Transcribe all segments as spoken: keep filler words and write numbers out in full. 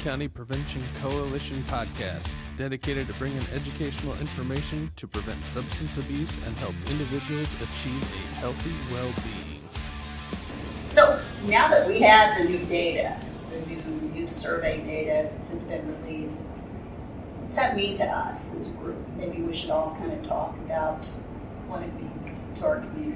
County Prevention Coalition podcast, dedicated to bringing educational information to prevent substance abuse and help individuals achieve a healthy well-being. So now that we have the new data, the new youth survey data has been released, what's that mean to us as a group? Maybe we should all kind of talk about what it means to our community.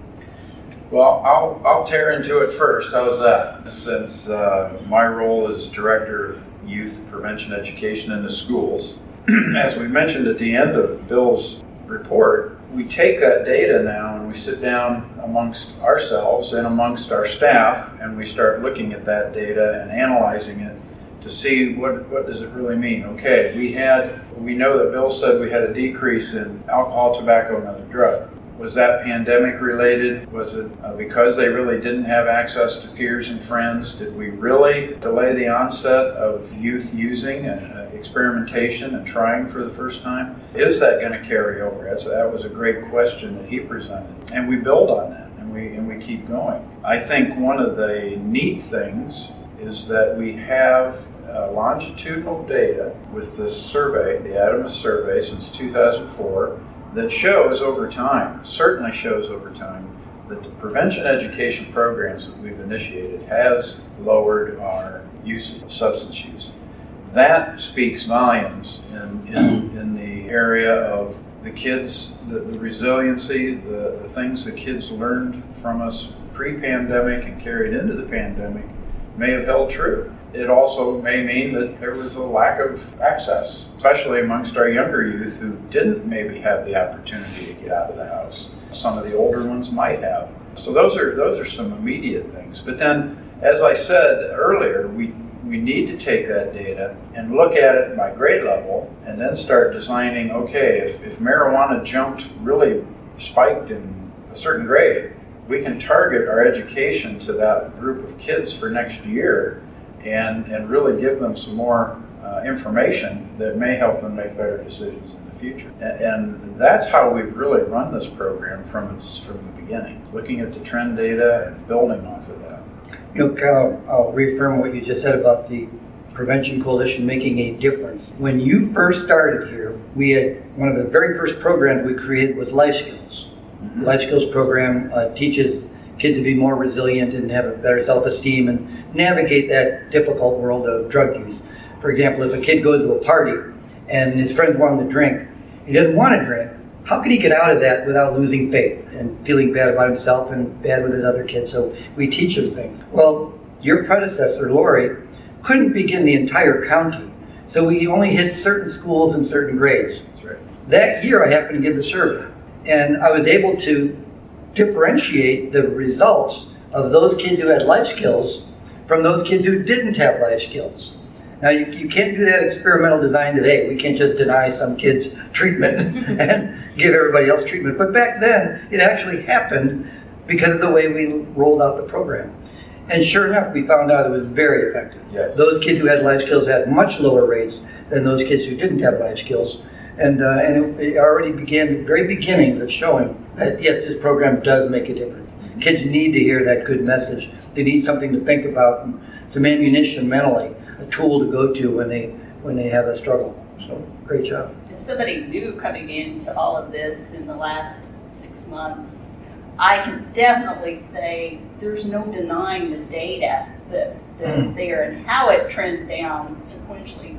Well, I'll, I'll tear into it first. How's that? Since uh, my role is Director of Youth Prevention Education in the schools, as we mentioned at the end of Bill's report, we take that data now and we sit down amongst ourselves and amongst our staff and we start looking at that data and analyzing it to see what, what does it really mean. Okay, we had, we know that Bill said we had a decrease in alcohol, tobacco, and other drug. Was that pandemic related? Was it uh, because they really didn't have access to peers and friends? Did we really delay the onset of youth using and uh, experimentation and trying for the first time? Is that going to carry over? That's, that was a great question that he presented. And we build on that and we, and we keep going. I think one of the neat things is that we have uh, longitudinal data with this survey, the ADAMHS survey since two thousand four, that shows over time, certainly shows over time, that the prevention education programs that we've initiated has lowered our use of substance use. That speaks volumes in, in, in the area of the kids, the, the resiliency, the, the things the kids learned from us pre-pandemic and carried into the pandemic may have held true. It also may mean that there was a lack of access, especially amongst our younger youth who didn't maybe have the opportunity to get out of the house. Some of the older ones might have. So those are those are some immediate things. But then, as I said earlier, we, we need to take that data and look at it by grade level and then start designing, okay, if, if marijuana jumped, really spiked in a certain grade, we can target our education to that group of kids for next year and, and really give them some more uh, information that may help them make better decisions in the future. And, and that's how we've really run this program from its, from the beginning, looking at the trend data and building off of that. You know, Kyle, I'll reaffirm what you just said about the Prevention Coalition making a difference. When you first started here, we had one of the very first programs we created was Life Skills. Mm-hmm. Life Skills program uh, teaches kids to be more resilient and have a better self-esteem and navigate that difficult world of drug use. For example, if a kid goes to a party and his friends want him to drink, he doesn't want to drink, how can he get out of that without losing faith and feeling bad about himself and bad with his other kids? So we teach him things. Well, your predecessor, Lori, couldn't begin the entire county, so we only hit certain schools and certain grades. That's right. That year I happened to give the survey, and I was able to differentiate the results of those kids who had life skills from those kids who didn't have life skills. Now, you, you can't do that experimental design today. We can't just deny some kids treatment and give everybody else treatment. But back then, it actually happened because of the way we rolled out the program. And sure enough, we found out it was very effective. Yes. Those kids who had life skills had much lower rates than those kids who didn't have life skills. And, uh, and it, it already began the very beginnings of showing that, yes, this program does make a difference. Kids need to hear that good message. They need something to think about, and some ammunition mentally, a tool to go to when they when they have a struggle. So, great job. As somebody new coming into all of this in the last six months, I can definitely say there's no denying the data that, that's there and how it trends down sequentially,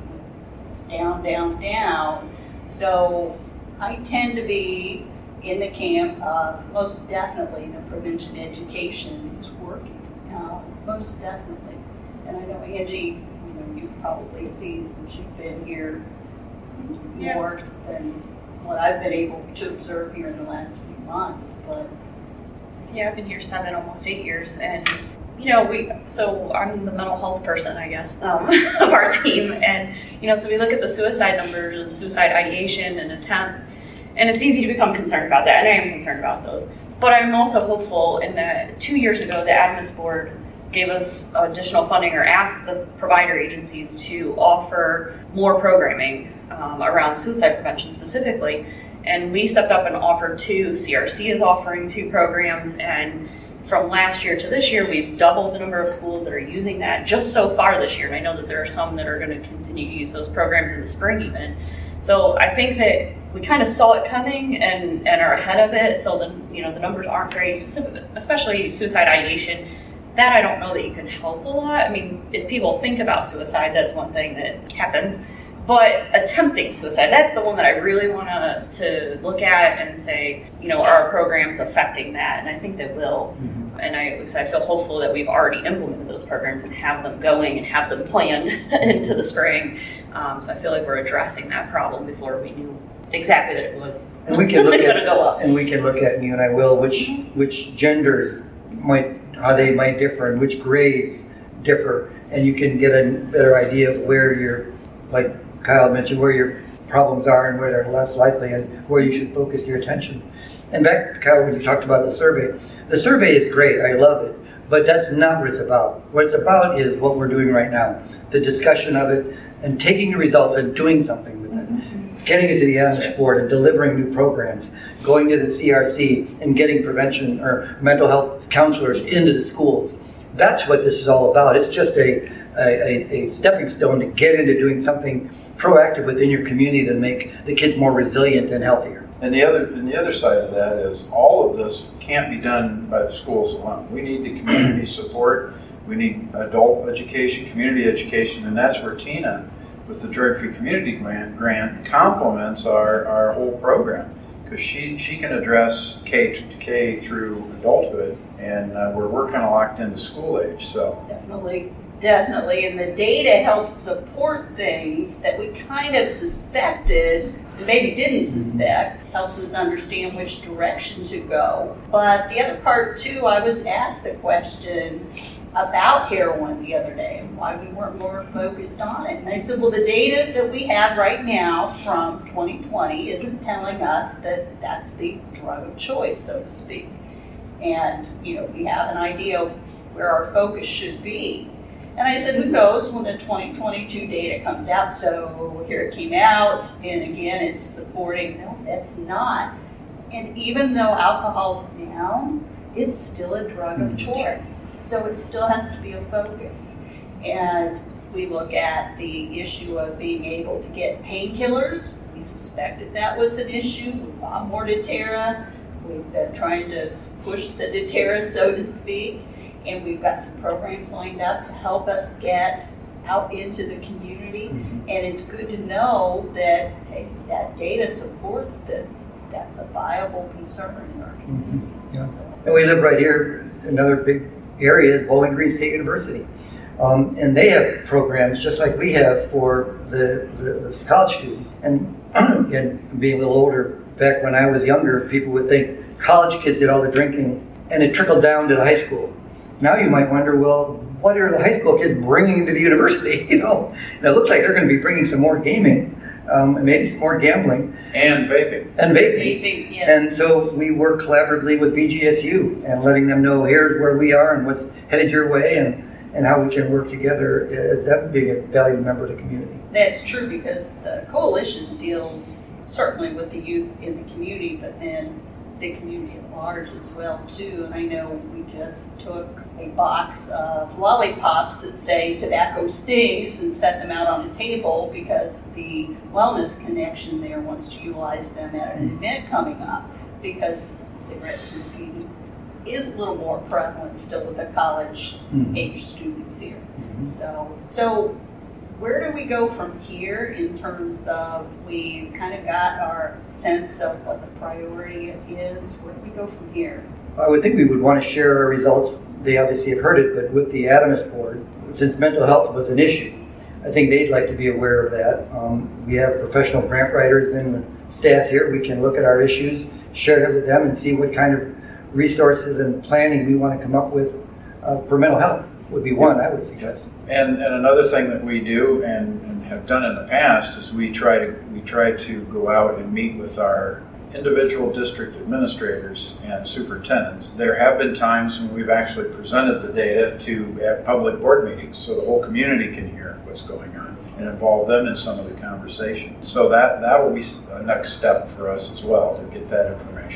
down, down, down. So I tend to be in the camp of most definitely the prevention education is working, uh, most definitely. And I know Angie, you know, you've probably seen since you've been here more yeah. than what I've been able to observe here in the last few months. But yeah, I've been here seven, almost eight years, and you know, we, so I'm the mental health person, I guess, um, of our team. And, you know, so we look at the suicide numbers, suicide ideation and attempts, and it's easy to become concerned about that, and I am concerned about those. But I'm also hopeful in that two years ago, the ADAMHS board gave us additional funding or asked the provider agencies to offer more programming um, around suicide prevention specifically. And we stepped up and offered two. C R C is offering two programs, and from last year to this year, we've doubled the number of schools that are using that just so far this year. And I know that there are some that are going to continue to use those programs in the spring even. So I think that we kind of saw it coming and, and are ahead of it. So the, you know, the numbers aren't great, specifically, especially suicide ideation. That I don't know that you can help a lot. I mean, if people think about suicide, that's one thing that happens. But attempting suicide, that's the one that I really want to to look at and say, you know, are our programs affecting that? And I think they will. Mm-hmm. And I, I feel hopeful that we've already implemented those programs and have them going and have them planned into the spring. Um, so I feel like we're addressing that problem before we knew exactly that it was and we can look going at, to go up. And we can look at, and you and I will, which mm-hmm. which genders might, how they might differ and which grades differ. And you can get a better idea of where you're, like Kyle mentioned, where your problems are and where they're less likely and where you should focus your attention. And back, Kyle, when you talked about the survey, the survey is great, I love it, but that's not what it's about. What it's about is what we're doing right now, the discussion of it and taking the results and doing something with it, getting it to the Adams board and delivering new programs, going to the C R C and getting prevention or mental health counselors into the schools. That's what this is all about. It's just a, a, a stepping stone to get into doing something proactive within your community to make the kids more resilient and healthier. And the other and the other side of that is all of this can't be done by the schools alone. We need the community support. We need adult education, community education, and that's where Tina, with the Drug-Free Community Grant, grant complements our, our whole program, because she, she can address K to K through adulthood, and uh, we're, we're kind of locked into school age. So Definitely. Definitely, and the data helps support things that we kind of suspected and maybe didn't suspect, helps us understand which direction to go. But the other part too, I was asked the question about heroin the other day and why we weren't more focused on it. And I said, well, the data that we have right now from twenty twenty isn't telling us that that's the drug of choice, so to speak. And, you know, we have an idea of where our focus should be. And I said, who knows when the twenty twenty-two data comes out? So here it came out, and again, it's supporting, no, it's not. And even though alcohol's down, it's still a drug of choice. So it still has to be a focus. And we look at the issue of being able to get painkillers. We suspected that was an issue. We bought more Deterra. We've been trying to push the Deterra, so to speak. And we've got some programs lined up to help us get out into the community. Mm-hmm. And it's good to know that, hey, that data supports that that's a viable concern in our community. Mm-hmm. Yeah. So. And we live right here. Another big area is Bowling Green State University. Um, and they have programs just like we have for the, the, the college students. And again, being a little older, back when I was younger, people would think college kids did all the drinking and it trickled down to the high school. Now you might wonder, well, what are the high school kids bringing into the university? You know, and it looks like they're going to be bringing some more gaming, um, and maybe some more gambling. And vaping. Vaping, And vaping. yes. And so we work collaboratively with B G S U and letting them know here's where we are and what's headed your way and, and how we can work together as them being a valued member of the community. That's true, because the coalition deals certainly with the youth in the community, but then the community at large as well too. And I know we just took a box of lollipops that say tobacco stinks and set them out on a table because the Wellness Connection there wants to utilize them at an event coming up, because cigarette smoking is a little more prevalent still with the college mm-hmm. age students here. Mm-hmm. So, so where do we go from here in terms of, we kind of got our sense of what the priority is, where do we go from here? I would think we would want to share our results. They obviously have heard it, but with the Adams board, since mental health was an issue, I think they'd like to be aware of that. Um, we have professional grant writers in the staff here. We can look at our issues, share it with them, and see what kind of resources and planning we want to come up with uh, for mental health. Would be one I would suggest. And and another thing that we do and, and have done in the past is we try to we try to go out and meet with our individual district administrators and superintendents. There have been times when we've actually presented the data to at public board meetings so the whole community can hear what's going on and involve them in some of the conversation. So that that will be a next step for us as well, to get that information out.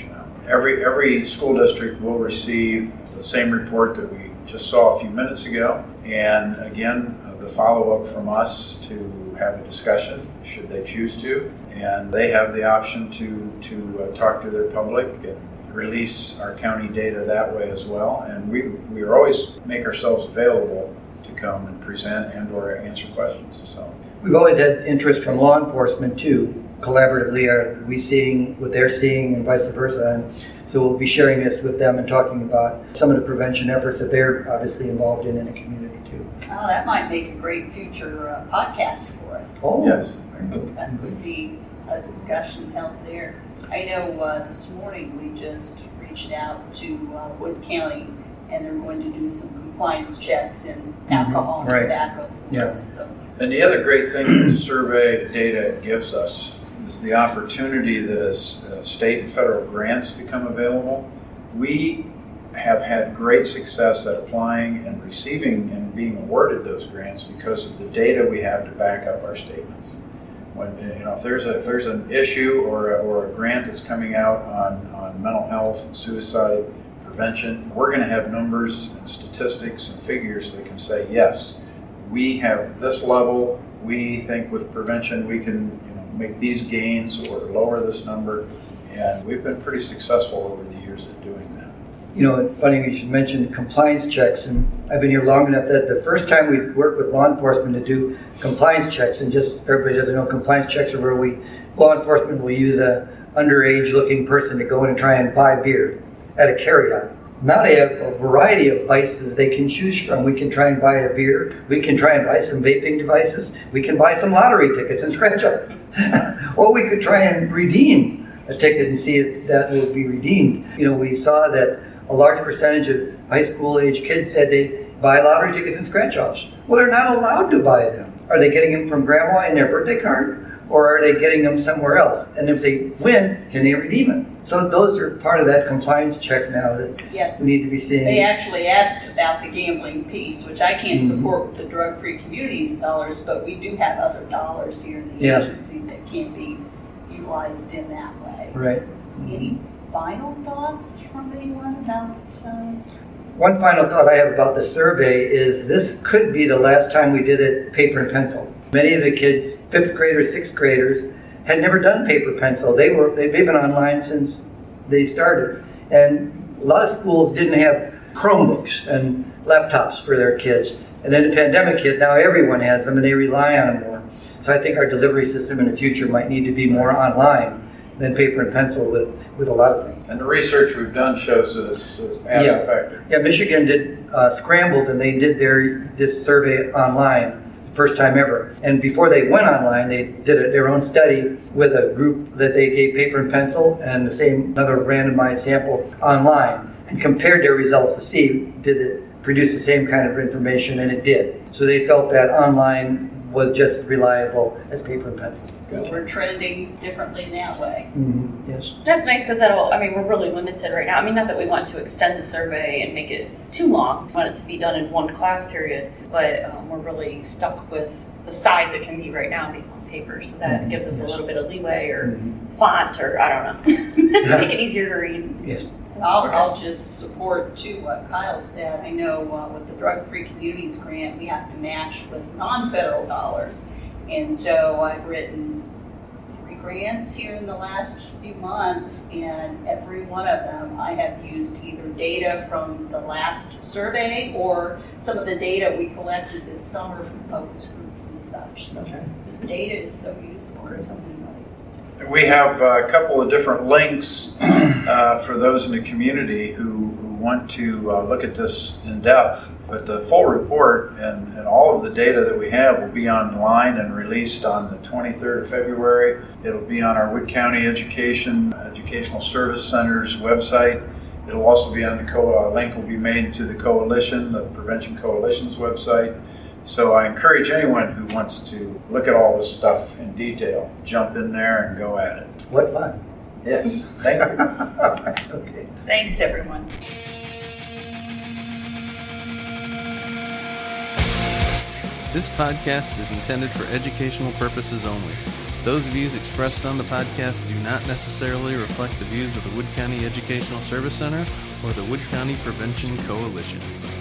every, every school district will receive the same report that we just saw a few minutes ago. And again, uh, the follow-up from us to have a discussion, should they choose to. And they have the option to, to uh, talk to their public and release our county data that way as well. And we, we always make ourselves available to come and present and or answer questions. So we've always had interest from law enforcement too. Collaboratively, are we seeing what they're seeing and vice versa? And so we'll be sharing this with them and talking about some of the prevention efforts that they're obviously involved in in the community too. Oh, that might make a great future uh, podcast for us. Oh, yes. That would be a discussion held there. I know uh, this morning we just reached out to uh, Wood County, and they're going to do some compliance checks in alcohol and Right. tobacco. Yes. So, And the other great thing that the survey data gives us is the opportunity that as uh, state and federal grants become available, we have had great success at applying and receiving and being awarded those grants because of the data we have to back up our statements. When, you know, if there's a if there's an issue or a, or a grant that's coming out on, on mental health, suicide prevention, we're going to have numbers and statistics and figures that can say, yes, we have this level, we think with prevention we can, you know, make these gains or lower this number, and we've been pretty successful over the years at doing that. You know, it's funny you should mention compliance checks, and I've been here long enough that the first time we worked with law enforcement to do compliance checks, and just everybody doesn't know, compliance checks are where we, law enforcement will use a underage looking person to go in and try and buy beer at a carryout. Now they have a variety of vices they can choose from. We can try and buy a beer, we can try and buy some vaping devices, we can buy some lottery tickets and scratch up. Or we could try and redeem a ticket and see if that will be redeemed. You know, we saw that a large percentage of high school age kids said they buy lottery tickets and scratch-offs. Well, they're not allowed to buy them. Are they getting them from grandma in their birthday card, or are they getting them somewhere else? And if they win, can they redeem it? So those are part of that compliance check now that yes, we need to be seeing. they actually asked about the gambling piece, which I can't Mhm. support with the drug-free communities dollars, but we do have other dollars here in the Yeah. agency that can be utilized in that way. Right. Any final thoughts from anyone about um, One final thought I have about the survey is this could be the last time we did it paper and pencil. Many of the kids, fifth graders, sixth graders, had never done paper pencil. They were they've been online since they started, and a lot of schools didn't have Chromebooks and laptops for their kids. And then the pandemic hit. Now everyone has them, and they rely on them more. So I think our delivery system in the future might need to be more online than paper and pencil with, with a lot of things. And the research we've done shows that it's, it's as Yeah. effective. Yeah, Michigan did uh, scrambled, and they did their this survey online, first time ever. And before they went online, they did a, their own study with a group that they gave paper and pencil and the same another randomized sample online, and compared their results to see did it produce the same kind of information, and it did. So they felt that online was just as reliable as paper and pencil. so we're trending differently in that way. Mm-hmm. Yes. That's nice because that'll, I mean, we're really limited right now. I mean, not that we want to extend the survey and make it too long. We want it to be done in one class period, but um, we're really stuck with the size it can be right now being on paper. So that Mhm. gives us a little bit of leeway or Mhm. font or I don't know. Make it easier to read. Yes. And I'll, I'll just support too what Kyle said. I know uh, with the Drug-Free Communities Grant, we have to match with non-federal dollars. And so I've written three grants here in the last few months, and every one of them I have used either data from the last survey or some of the data we collected this summer from focus groups and such. So Okay. this data is so useful in so many ways. We have a couple of different links uh, for those in the community who, who want to uh, look at this in depth. But the full report and, and all of the data that we have will be online and released on the twenty-third of February. It'll be on our Wood County Education Educational Service Center's website. It'll also be on the co- uh, link will be made to the coalition, the Prevention Coalition's website. So I encourage anyone who wants to look at all this stuff in detail, jump in there and go at it. What fun. Yes, thank you. Okay. Thanks, everyone. This podcast is intended for educational purposes only. Those views expressed on the podcast do not necessarily reflect the views of the Wood County Educational Service Center or the Wood County Prevention Coalition.